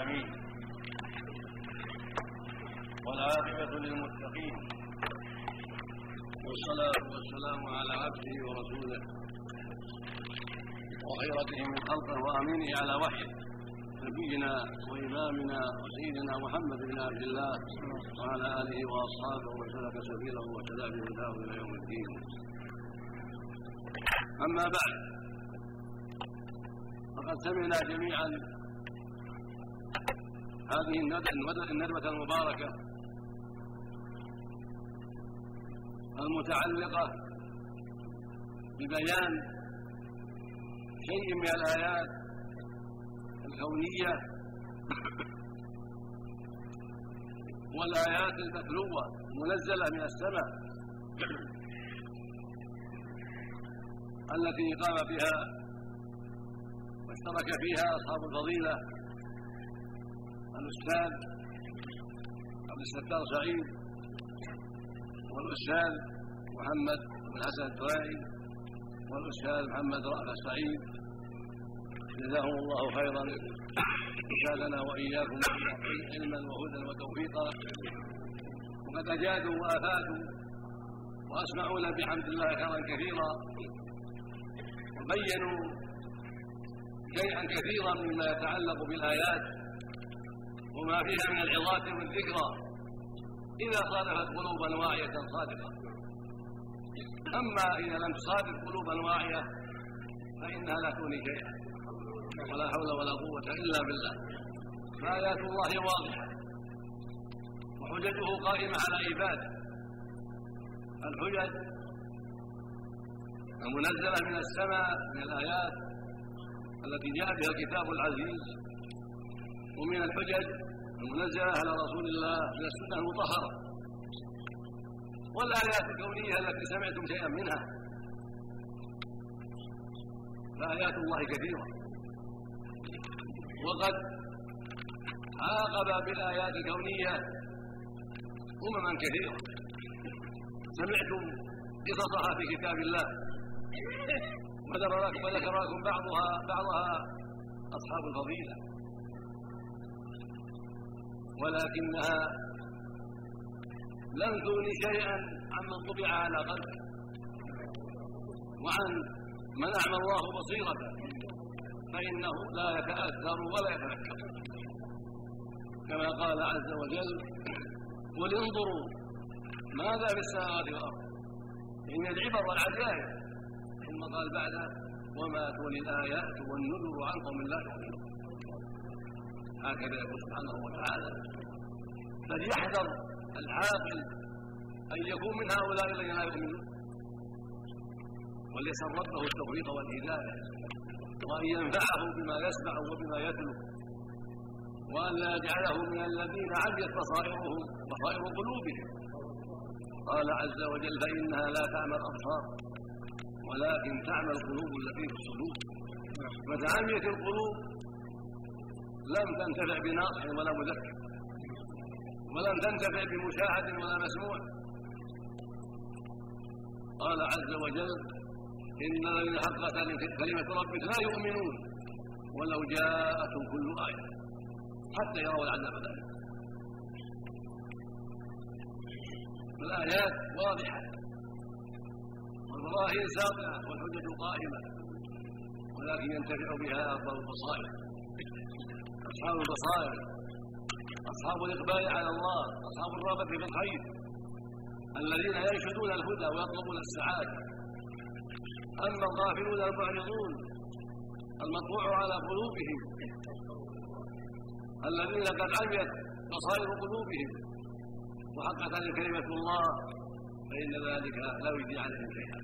العالمين، والعاقبة للمتقين، والصلاة والسلام على عبده ورسوله وخيرته من خلقه وأمينه على وحيه، نبينا وإمامنا وسيدنا محمد بن عبد الله وعلى آله وأصحابه وسلك سبيله وتبع بهداه إلى يوم الدين. أما بعد، فقد سمعنا جميعا هذه الندوة المباركة المتعلقة ببيان شيء من الآيات الكونية والآيات المتلوة المنزلة من السماء التي قام بها واشترك فيها أصحاب الفضيلة الأستاذ عبد الستار سعيد والأستاذ محمد بن حسن الدرائي والأستاذ محمد رأفت سعيد، جزاهم الله خيرا، زادنا وإياكم علما وهدى وتوفيقا، وقد أجادوا وأفادوا وأسمعونا بحمد الله خيرا كثيرا، وبينوا شيئا كثيرا مما يتعلق بالآيات وما فيها من العظات والذكرى إذا صادفت قلوبا واعية صادقة. أما إذا لم تصادف قلوبا واعية فإنها لا تغني شيئا، ولا حول ولا قوة إلا بالله. فآيات الله واضحة وحججه قائمة على عباده، الحجج المنزلة من السماء من الآيات التي جاء بها الكتاب العزيز، ومن الحجج المنزلة على رسول الله من السنة المطهرة، والآيات الكونية التي سمعتم شيئا منها. فآيات الله كثيرة، وقد عاقب بالآيات الكونية أمما كثيرة سمعتم قصصها في كتاب الله، وذكر لكم بعضها أصحاب الفضيلة، ولكنها لم تغني شيئا عمن طبع على قلبه وعن من أعمى الله بصيرته، فإنه لا يتأثر ولا يتذكر، كما قال عز وجل: قل انظروا ماذا في السماوات والأرض إن العبر والعجائب، ثم قال بعدها: وما تولي الآيات والنذر عن قوم لا يؤمنون. هكذا يقول سبحانه وتعالى. فليحذر العاقل أن يكون من هؤلاء الذين لا يؤمنون، وليسأل ربه التوفيق والهداية، وأن ينفعه بما يسمع وبما يتلو، وأن لا يجعله من الذين عميت بصائر قلوبهم. قال عز وجل: فإنها لا تعمى الأبصار ولكن تعمى القلوب التي في الصدور. فتعميت القلوب لم تنتفع بناصح ولا مذكر، ولم تنتفع بمشاهد ولا مسموع. قال عز وجل: إن الذين حقت كلمة ربك لا يؤمنون ولو جاءتهم كل آية حتى يروا العذاب الأليم. الآيات واضحة والبراهين ساطعة والحجج قائمة، ولكن ينتفع بها أرباب البصائر، أصحاب البصائر، أصحاب الإقبال على الله، أصحاب الرغبة في الخير، الذين ينشدون الهدى ويطلبون السعادة. أما الغافلون المعرضون المطبوع على قلوبهم الذين قد عميت بصائر قلوبهم وحقت عليهم كلمة الله، فإن ذلك لا يجدي عليهم شيئا.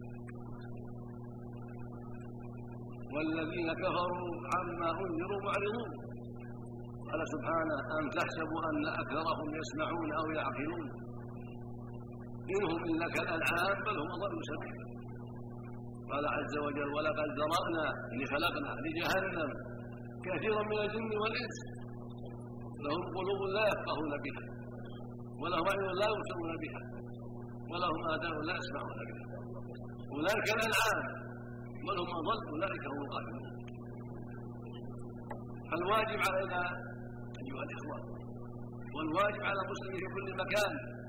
والذين كفروا عما أنذروا معرضون. قال سبحانه: أم تحسبوا أن أكثرهم يسمعون أو يعقلون إنهم إلا كالأنعام بل هم أضل سبيلا. قال عز وجل: ولقد ذرأنا خلقنا لجهنم كثيرا من الجن والإنس لهم قلوب لا يفقهون بها ولهم أعين لا يبصرون بها ولهم آذان لا يسمعون بها أولئك الأنعام بل هم أضل أولئك هم الغافلون. فالواجب علينا أيها الإخوة. والواجب على المسلم في كل مكان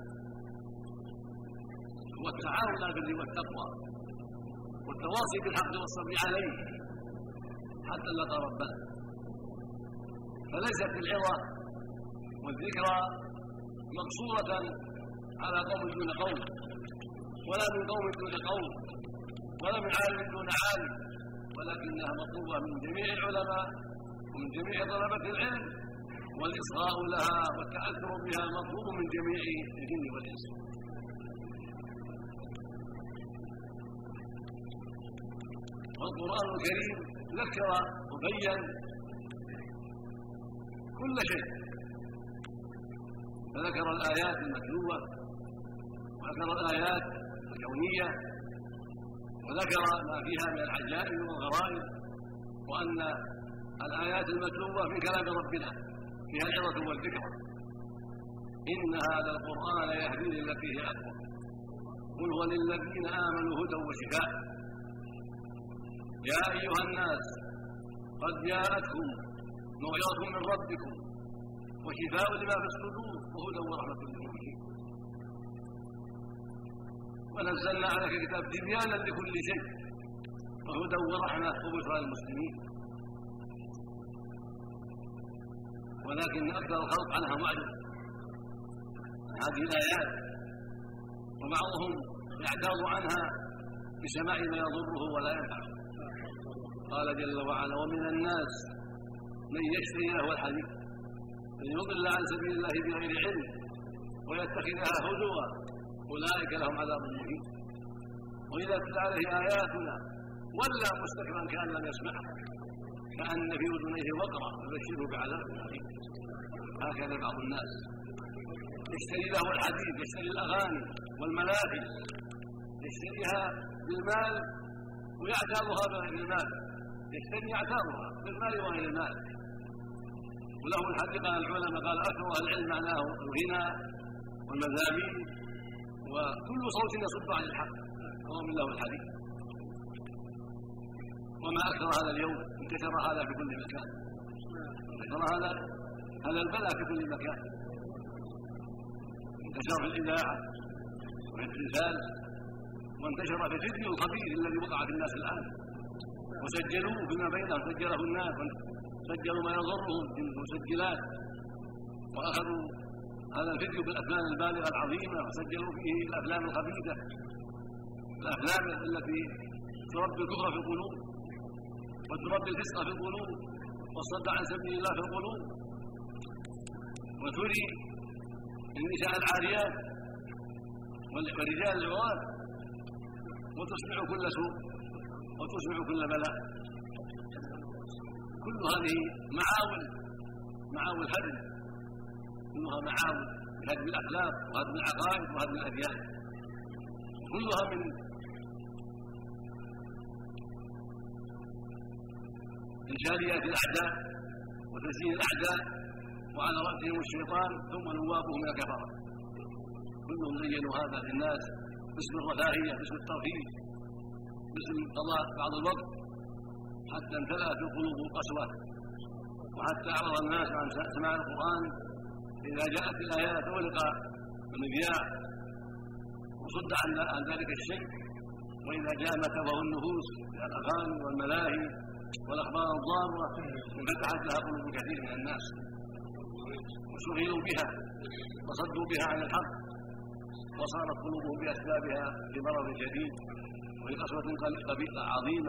هو التعاون على البر والتقوى والتواصي بالحق والصبر عليه حتى نلقى ربنا. فليست العظة والذكرى مقصورة على قوم دون قوم، ولا من قوم دون قوم، ولا من عالم دون عالم، ولكنها مطلوبة من جميع العلماء ومن جميع طلبة العلم، والإصغاء لها والتأثر بها مطلوب من جميع الجن والإنس. والقرآن الكريم ذكر وبين كل شيء، فذكر الآيات المتلوة وذكر الآيات الكونية وذكر ما فيها من العجائب والغرائب، وأن الآيات المتلوة من كلام ربنا فيها العظة والذكرى. إن هذا القرآن يهدي للتي هي أقوم، قل هو للذين آمنوا هدى وشفاء. يا أيها الناس قد جاءتكم موعظة من ربكم وشفاء لما في الصدور وهدى ورحمة للمؤمنين. ونزلنا عليك كتاب تبيانا لكل شيء وهدى ورحمة وبشرى للمسلمين. ولكن أكثر الخلق عنها معرض هذه الآيات، وبعضهم يعتاض عنها بسماع ما يضره ولا ينفعه. قال جل وعلا: ومن الناس من يشتري له الحديث ليضل عن سبيل الله بغير علم ويتخذها هزوا أولئك لهم عذاب مهين. وإذا تتلى عليه آياتنا ولى مستكبرا كأن لم يسمعها كأن في أذنيه وقرا فبشره بعذاب أليم. هكذا بعض الناس يشتري له الحديث، يشتري الأغاني والملاهي، يشتريها بالمال ويعتابها بغير المال، يشتري يعتابها بالمال وغير المال. وله الحديث قال العلماء قال أكثر أهل العلم معناه الغنى والمزامير وكل صوت يصد عن الحق وهو من له الحديث. وما أكثر هذا اليوم، انتشر هذا في كل مكان، انتشر هذا البلاء في كل مكان، انتشر في الإذاعة وفي التلفاز، وانتشر في الفيديو الخبيث الذي وقع في الناس الآن، وسجلوه فيما بينهم، سجله الناس سجلوا ما يضرهم في المسجلات، وأخذوا هذا الفيديو بالأفلام البالغة العظيمة وسجلوا فيه الأفلام الخبيثة، الأفلام التي تربي الكفر في القلوب وتربي الفسق في القلوب والصد عن سبيل الله في القلوب، وتري النساء العاريات والرجال العواد، وتسمع كل سوء وتسمع كل بلاء. كل هذه معاول هدم، كلها معاول هدم الأخلاق وهدم العقائد وهدم الأديان، كلها من إنشاليات الأعداء وتزيين الأعداء، وعلى رأسهم الشيطان ثم نوابهم من الكفرة. كلهم زينوا هذا للناس باسم الرفاهية، باسم الترفيه، باسم قضاء بعض الوقت، حتى امتلأت القلوب قسوة، وحتى أعرض الناس عن سماع القرآن. إذا جاءت الآيات أغلق المذياع وصد عن ذلك الشيء، وإذا جاء ما تبغه النفوس من الأغاني والملاهي والأخبار الضارة انفتحت لها قلوب كثير من الناس وشغلوا بها وصدوا بها عن الحق، وصارت قلوبهم بأسبابها في مرض شديد وفي قسوة عظيمة.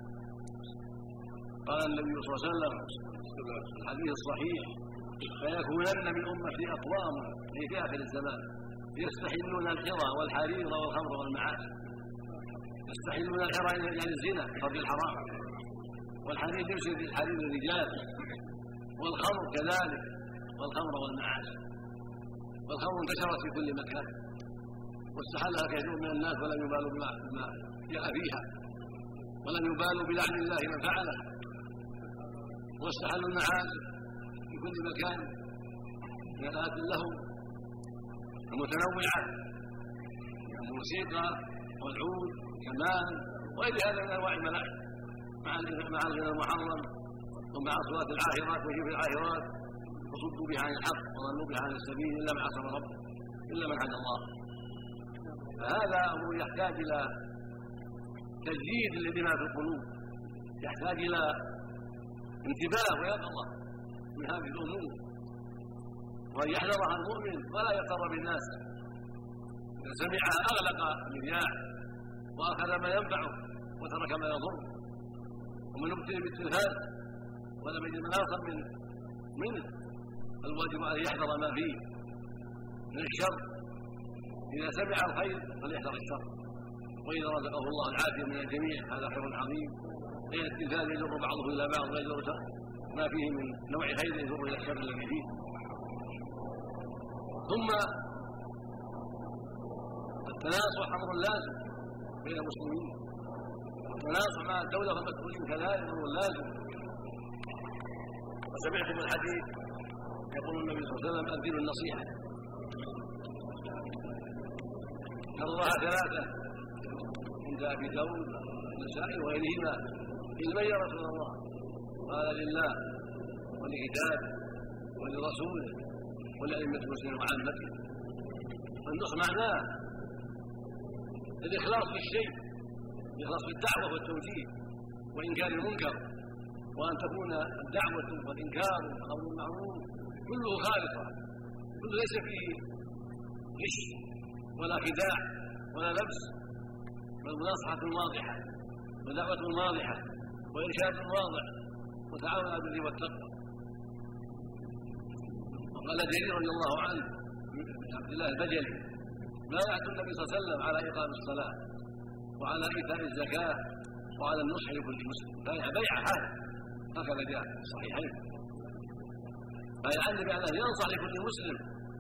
قال النبي صلى الله عليه وسلم في الحديث الصحيح: فيكونن من أمتي أقوام في آخر الزمان يستحلون الحرى والحرير والخمر والمعاصي. يستحلون الحرى يعني الزنا قبل الحرام، والحرير يفسد الحرير الرجال، والخمر كذلك، والخمر والمعاصي. والخمر انتشرت في كل مكان واستحلها كثير من الناس ولم يبالوا بما جاء فيها، ولم يبالوا بلعن الله من فعله. واستحلوا المعاصي في كل مكان من آلات اللهو المتنوعة، الموسيقى والعود والكمان وغير هذا من أنواع الملاهي، مع الغنى المحرم ومع أصوات العاهرات وجيب العاهرات وصدوا بها عن الحق وضلوا بها عن السبيل الا من عصم ربه، الا من هدى الله. فهذا امر يحتاج الى تجديد للإيمان في القلوب، يحتاج الى انتباه ويقظه من هذه الامور، وان يحذرها المؤمن ولا يغتر بالناس. اذا سمعها اغلق المذياع واخذ ما ينفعه وترك ما يضر، ومن ابتلي بالتلفاز ولم يجد مناصا منه الواجب عليه يحذر ما فيه من الشر. اذا سمع الخير فليحذر الشر، واذا رزقه الله العافيه من الجميع هذا خير عظيم. غير التلفاز يجر بعضه الى بعض ويجر ما فيه من نوع خير يجر الى الشر الذي فيه. ثم التناصح امر لازم بين المسلمين، التناصح مع الدوله والمسؤولين كذلك امر لازم. وسمعتم الحديث يقول النبي صلى الله عليه وسلم الدين النصيحه، كررها ثلاثه عند ابي داود والنسائي وغيرهما. لمن يا رسول الله؟ قال لله ولكتابه ولرسوله ولأئمة المسلمين وعامته. فالنصح معناه الإخلاص في الشيء، الإخلاص في الدعوة والتوجيه وإنكار المنكر، وأن تكون الدعوة والإنكار والأمر بالمعروف كله خالصا، كله ليس فيه غش ولا خداع ولا لبس، بل مناصحة واضحة ودعوة واضحة وإرشاد واضح وتعاون على البر والتقوى. وقال جرير رضي الله عنه من عبد الله البجلي: بايعت النبي صلى الله عليه وسلم على إقام الصلاة وعلى إيتاء الزكاة وعلى النصح لكل مسلم. بيعة هكذا جاء في الصحيحين. بايع النبي على أن ينصح لكل مسلم.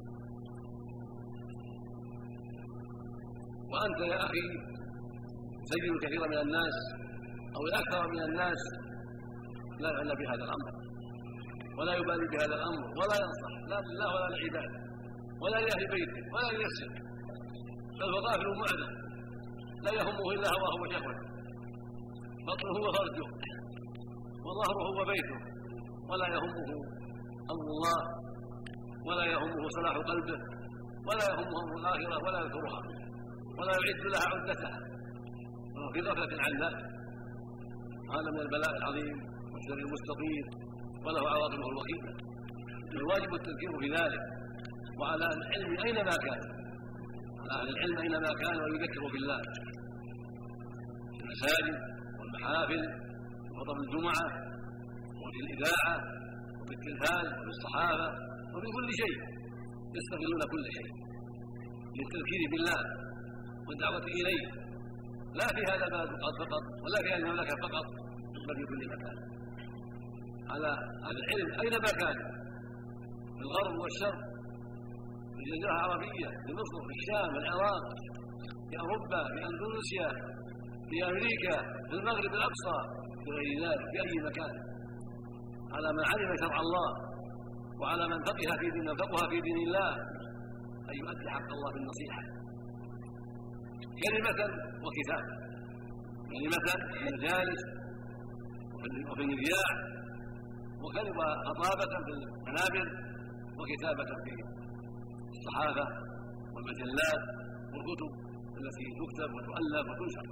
وأنت يا أخي تجد كثير من الناس أو الأكثر من الناس لا يعنى بهذا الأمر ولا يبالي بهذا الأمر ولا ينصح لا لله ولا لعباده ولا لأهل بيته ولا لنفسه، بل هو غافل معرض لا يهمه إلا هواه وشهوته، بطنه وفرجه وظهره وبيته، ولا يهمه أمر الله ولا يهمه صلاح قلبه ولا يهمه أمر الآخرة ولا يذكرها ولا يعد لها عدتها، وهو في غفلة عن ذلك. هذا من البلاء العظيم والشر المستطير وله عواقبه الوخيمة. الواجب التذكير في ذلك، وعلى العلم أينما كان، على أهل العلم أينما كان ويذكروا بالله في المساجد والمحافل وخطب الجمعة وفي الإذاعة وفي التلفاز وفي الصحافة وفي كل شيء، يستغلون كل شيء للتذكير بالله والدعوة إليه، لا في هذا البلد فقط ولا في هذه المملكة فقط، بل في كل مكان. على أهل العلم أينما كان، في الغرب والشرق، في الجزيرة العربية، في مصر، في الشام، في العراق، في أوروبا، في أندونيسيا، في أمريكا، في المغرب الأقصى، في غير ذلك، في أي مكان، على من علم شرع الله وعلى من فقه في دين الله أن يؤدي حق الله بالنصيحة كلمة وكتابة، كلمة في المجالس وفي المذياع، وكلمة خطابة في المنابر، وكتابة في الصحافة والمجلات والكتب التي تكتب وتؤلف وتنشر.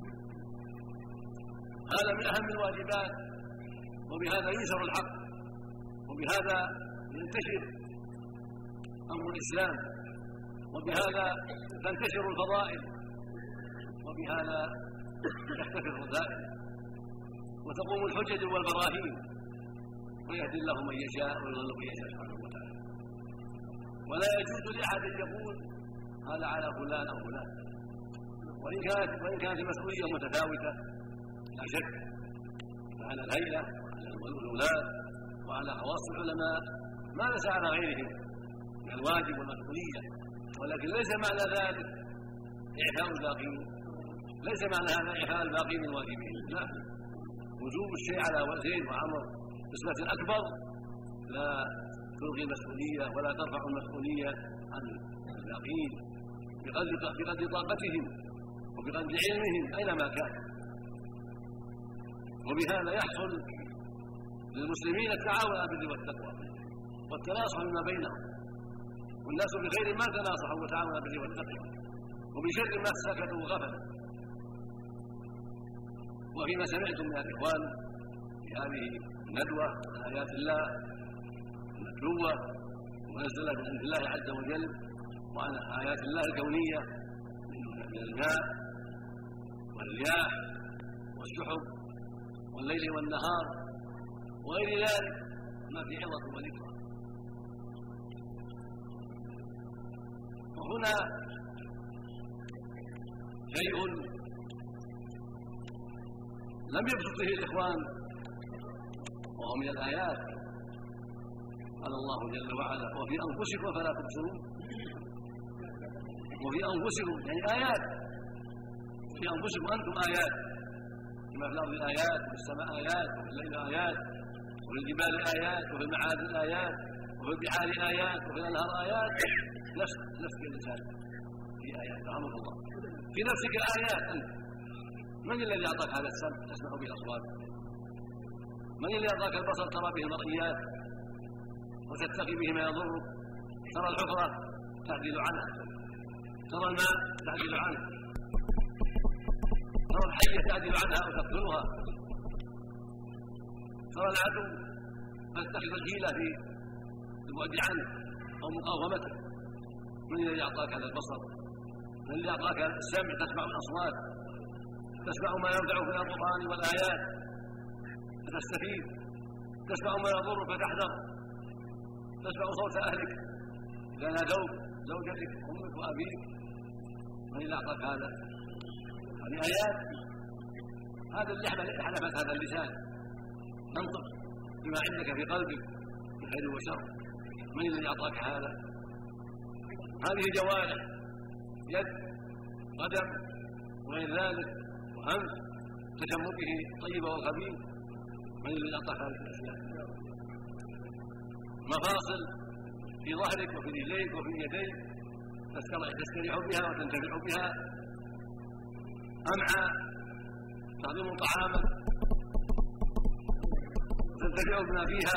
هذا من أهم الواجبات، وبهذا ينشر الحق، وبهذا ينتشر أمر الإسلام، وبهذا تنتشر الفضائل، وبهذا تختفي الرذائل وتقوم الحجج والبراهين، ويهدي الله من يشاء ويضل من يشاء سبحانه وتعالى. ولا يجوز لأحد أن يقول هذا على فلان أو فلان، وإن كانت المسؤولية متفاوتة لا شك، فعلى الهيئة وعلى الولاة وعلى خواص العلماء ما ليس على غيرهم من الواجب والمسؤولية، ولكن ليس معنى ذلك إعفاء الباقين، ليس معنى هذا إعفاء الباقين من واجبهم، لا، وجوب الشيء على زيد وعمر نسبة أكبر لا تلغي المسؤولية ولا ترفع المسؤولية عن الباقين بقدر طاقتهم وبقدر علمهم أينما كان. وبهذا يحصل للمسلمين التعاون على البر والتقوى، والتناصح فيما بينهم، والناس بخير ما تناصحوا وتعاونوا بالبر والتقوى، وبشر ما سكتوا وغفلوا. وفيما سمعتم من الاخوان في هذه الندوه عن ايات الله المتلوه منزله من عند الله عز وجل، وعن ايات الله الكونيه من الماء والرياح والسحب والليل والنهار وغير ذلك ما في عظة وذكرى. وهنا شيء لم يبسط به الإخوان وهو من الآيات، قال الله جل وعلا: وفي أنفسكم فلا تبصرون. وفي أنفسكم يعني آيات، في أنفسكم أنتم آيات، كما في الأرض آيات، وفي السماء آيات، وفي الليل آيات، وفي الجبال آيات، وفي المعادن آيات، وفي البحار آيات، وفي الأنهار آيات. نفس الإنسان في آيات، رحمه الله. في نفسك آيات أنت. من الذي أعطاك هذا السمع تسمع به الأصوات؟ من الذي أعطاك البصر ترى به المرئيات وتتقي به ما يضرك؟ ترى الحفرة تعدل عنها، ترى الماء تعدل عنه، ترى الحية تعدل عنها وتقتلها، ترى العدو فتتخذ الحيلة في البعد عنه أو مقاومته. من الذي أعطاك هذا البصر؟ من الذي أعطاك السمع تسمع الأصوات، تسمع ما ينفع في القرآن والآيات فتستفيد، تسمع ما يضر فتحذر، تسمع صوت أهلك إذا نادوك، زوجتك أمك وأبيك. من الذي أعطاك هذا؟ هذه آيات. هذا اللي حلفت هذا اللسان، تنطق بما عندك في قلبك من خير وشر. من الذي أعطاك هذا؟ هذه جوارح، يد، قدم، وغير ذلك، وأنف تشم به الطيب والخبيث. من الذي أعطاك هذه الأشياء؟ مفاصل في ظهرك وفي رجليك وفي يديك تستريح بها وتنتفع بها، أمعاء تهضم طعامك وتنتفع بما فيها،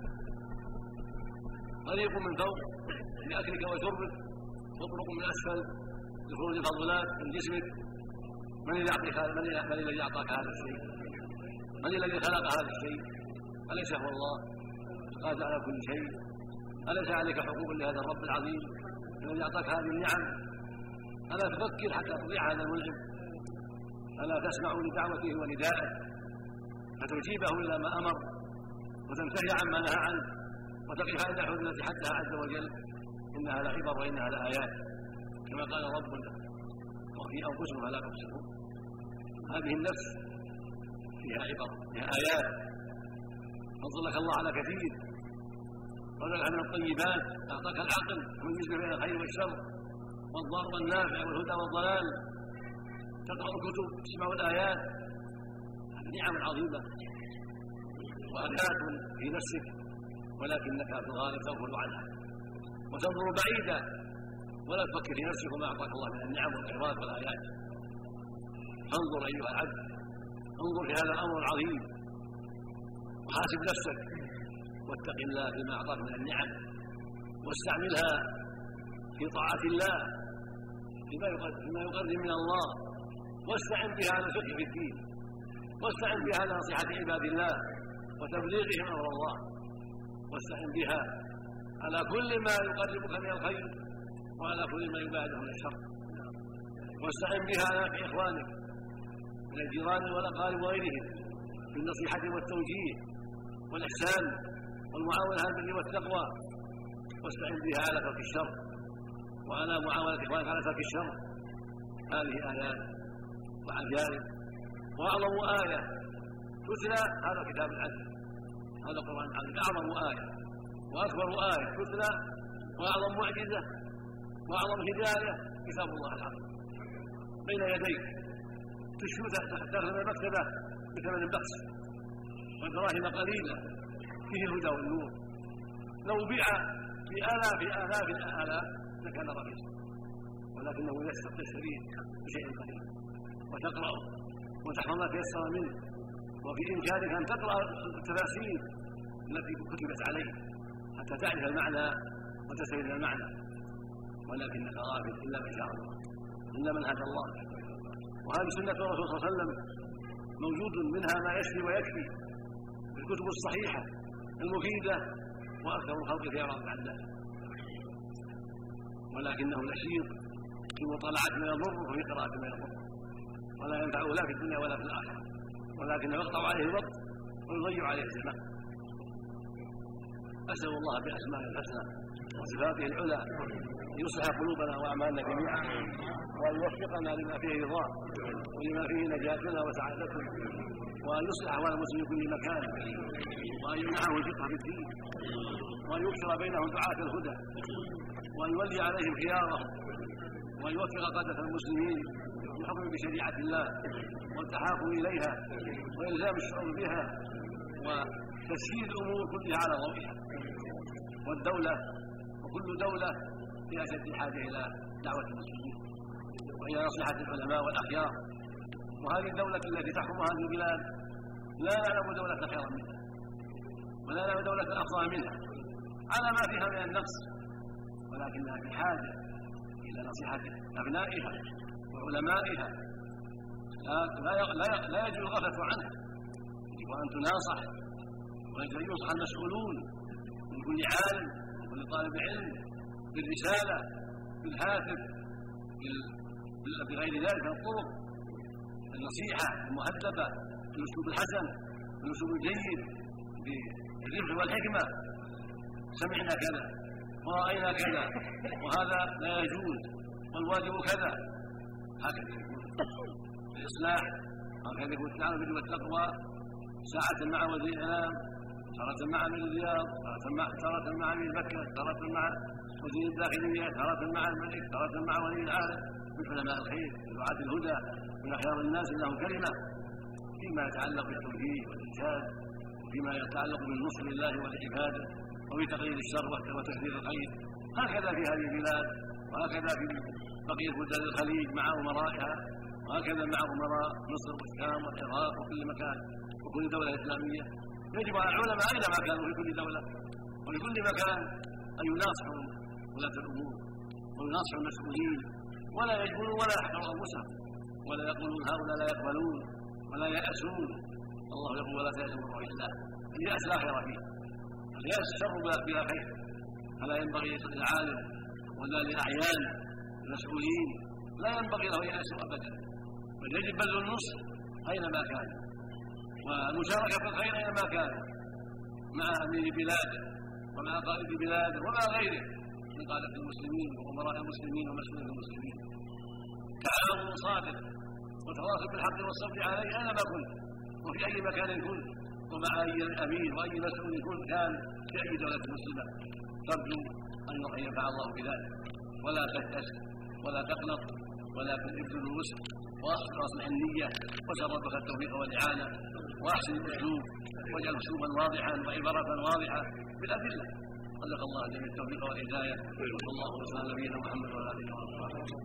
طريق من فوق لأكلك وشربك، وطرق من أسفل لخروج الفضلات من جسمك. من الذي أعطاك هذا الشيء؟ من الذي خلق هذا الشيء؟ أليس هو الله القادر على كل شيء؟ أليس عليك حقوق لهذا الرب العظيم الذي أعطاك هذه النعم؟ ألا تفكر حتى تطيع هذا المنعم؟ ألا تسمع لدعوته وندائه فتجيبه إلى ما أمر وتنتهي عما نهى عنه وتقف عند حدود حدها عز وجل؟ إنها لعبر وإنها لآيات، كما قال ربنا: وفي أنفسهم فلا تبصرون. هذه النفس فيها عبر، فيها آيات. فضلك الله على كثير، رزقك من الطيبات، أعطاك العقل وميز بين الخير والشر والضار والنافع والهدى والضلال، تقرأ الكتب، تسمع الآيات. نعم عظيمة وآيات في نفسك، ولكنك في الغالب تغفل عنها وتنظر بعيدا ولا تفكر في نفسك وما أعطاك الله من النعم والخيرات والآيات. انظر أيها العبد، انظر في هذا الأمر العظيم وحاسب نفسك واتق الله فيما أعطاك من النعم، واستعملها في طاعة الله فيما يقرب من الله، واستعن بها على الفقه في الدين، واستعن بها على نصيحة عباد الله وتبليغهم أمر الله، واستعن بها على كل ما يقربك من الخير وعلى كل ما يبعدك من الشر، واستعن بها على نفع إخوانك من الجيران والأقارب وغيرهم بالنصيحة والتوجيه والإحسان والمعاونة على البر والتقوى، واستعن بها على ترك الشر وعلى معاونة إخوانك على ترك الشر. هذه آيات وعجائب، وأعظم آية تتلى هذا كتاب العدل، هذا القرآن العظيم أعظم آية وأكبر آية تتلى، وأعظم معجزة وأعظم هداية كتاب الله العظيم بين يديك، تأخذ المكتبة بثمن بخس ودراهم قليلة، فيه الهدى والنور. لو بيع بآلاف الآلاف لكان رخيصا، ولكنه تشتريه بشيء قليل وتقرأه وتحفظ ما تيسر منه، وفي إمكانك أن تقرأ التفاسير التي كتبت عليه حتى تعرف المعنى وتستفيد المعنى، ولكنك غافل إلا من شاء الله، إلا من هدى الله. وهذه سنة الرسول صلى الله عليه وسلم موجود منها ما يشفي ويكفي في الكتب الصحيحة المفيدة، وأكثر الخلق خيرا بعد ذلك، ولكنه نشيط في مطالعة ما يضر وفي قراءة ما يضر، ولا ينفعه لا في الدنيا ولا في الآخرة، ولكنه يقطع عليه الوقت ويضيع عليه الزمان. أسأل الله بأسمائه الحسنى وصفاته العلى أن يصلح قلوبنا وأعمالنا جميعا، وأن يوفقنا لما فيه رضاه ولما فيه نجاتنا وسعادتنا، وأن يصلح أحوال المسلمين في كل مكان، وأن يمنعه الفقه في الدين، وأن يكثر بينهم دعاة الهدى، وأن يولي عليهم خيارهم، وأن يوفق قادة المسلمين بالحكم بشريعة الله والتحاكم إليها وإلزام الشعوب بها وتسيير الأمور كلها على ضوئها. والدولة وكل دولة في أشد الحاجة إلى دعوة المسلمين وإلى نصيحة العلماء والأخيار، وهذه الدولة التي تحكم هذه البلاد لا نعلم دولة خيرا منها ولا نعلم دولة أفضل منها على ما فيها من النقص، ولكنها في حاجة إلى نصيحة أبنائها وعلمائها. لا يجوز الغفلة عنها، يجب أن تناصح ويجب أن ينصح المسؤولون من كل عالم وكل طالب علم بالرسالة بالهاتف بغير ذلك من الطرق، النصيحة المهذبة بالأسلوب الحسن بالأسلوب الجيد بالرفق والحكمة. سمعنا كذا ورأينا كذا وهذا لا يجوز والواجب كذا، هكذا يكون الإصلاح، هكذا يكون التعاون بالبر والتقوى، ساعة مع وزير الإعلام، تارة مع أمير الرياض، تارة مع أمير مكة، تارة مع وزير الداخلية، تارة مع الملك، تارة مع ولي العهد، من علماء الخير من دعاة الهدى من أخيار الناس لهم كلمة فيما يتعلق بالتوجيه والإرشاد، وفيما يتعلق بالنصر لله ولعباده، وفي تقليل الشر وتكثير الخير. هكذا في هذه البلاد، وهكذا في بقية بلدان الخليج مع أمرائها، وهكذا مع أمراء مصر والشام والعراق وكل مكان وكل دولة إسلامية. يجب على العلماء أينما كانوا في كل دولة وفي كل مكان أن يناصحوا ولاة الأمور ويناصحوا المسؤولين، ولا يجبروا ولا يحقروا أنفسهم ولا يقولون هؤلاء لا يقبلون ولا يأسون. الله يقول ولا تيأسوا من روح الله، اليأس لا خير فيه، اليأس شر بلا خير، فلا ينبغي للعالم ولا للأعيان المسؤولين لا ينبغي له يأسوا أبدا، بل يجب بذل النصح أينما كان والمشاركة في الخير أينما كان مع أمير بلاده ومع قائد بلاده ومع غيره من قادة المسلمين وأمراء المسلمين ومسؤولين المسلمين. تعاون صادق وتواصل بالحق والصبر عليه أينما كنت وفي أي مكان كنت ومع أي أمير وأي مسؤول كان في أي دولة مسلمة، ترجو أن ينفع الله بذلك ولا تيأس ولا تقنط، ولكن ابذل الوسع واصلح النية واسأل ربك التوفيق والإعانة وأحسن الأسلوب واجعل أسلوبا واضحا وعبارة واضحة بالأدلة. رزق الله جميع التوفيق والهداية، وصلى الله وسلم على نبينا محمد وعلى آله وصحبه.